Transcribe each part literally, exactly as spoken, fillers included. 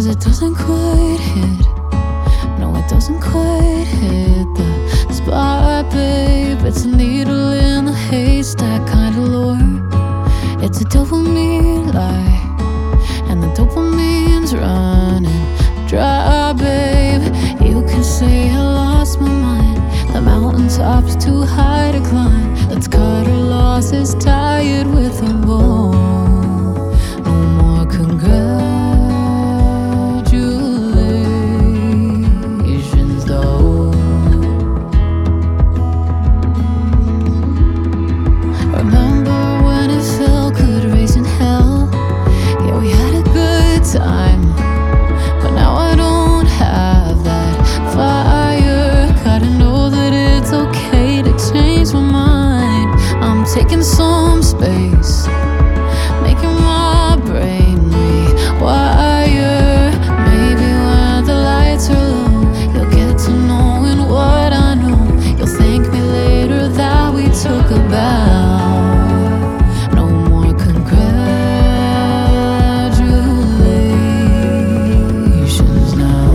'cause it doesn't quite hit. No, it doesn't quite hit the spot, babe. It's a needle in a haystack kind of lure. It's a dopamine lie, and the dopamine's running dry, babe. You can say I lost my mind. The mountaintop's too high to climb. Let's cut our losses, tie it with a bow. No more congratulations, though. Remember when it felt good raising hell? Yeah, we had a good time, but now I don't have that fire. Gotta know that it's okay to change my mind. I'm taking some space, making my brain rewire. Maybe when the lights are low, you'll get to knowing what I know. You'll thank me later that we took a bow. No more congratulations now.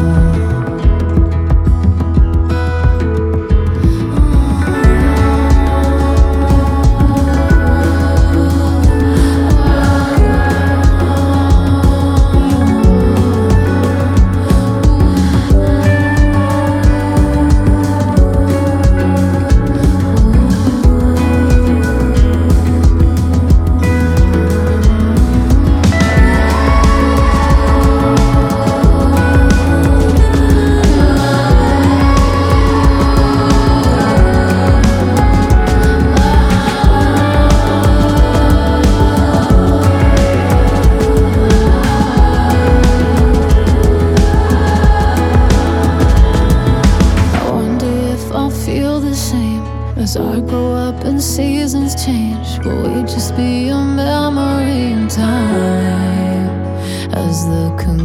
Feel the same as I grow up and seasons change. Will we just be a memory in time as the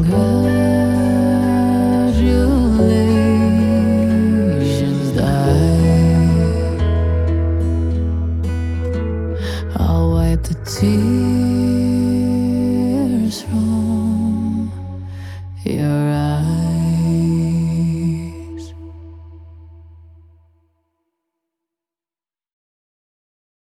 congratulations die? I'll wipe the tears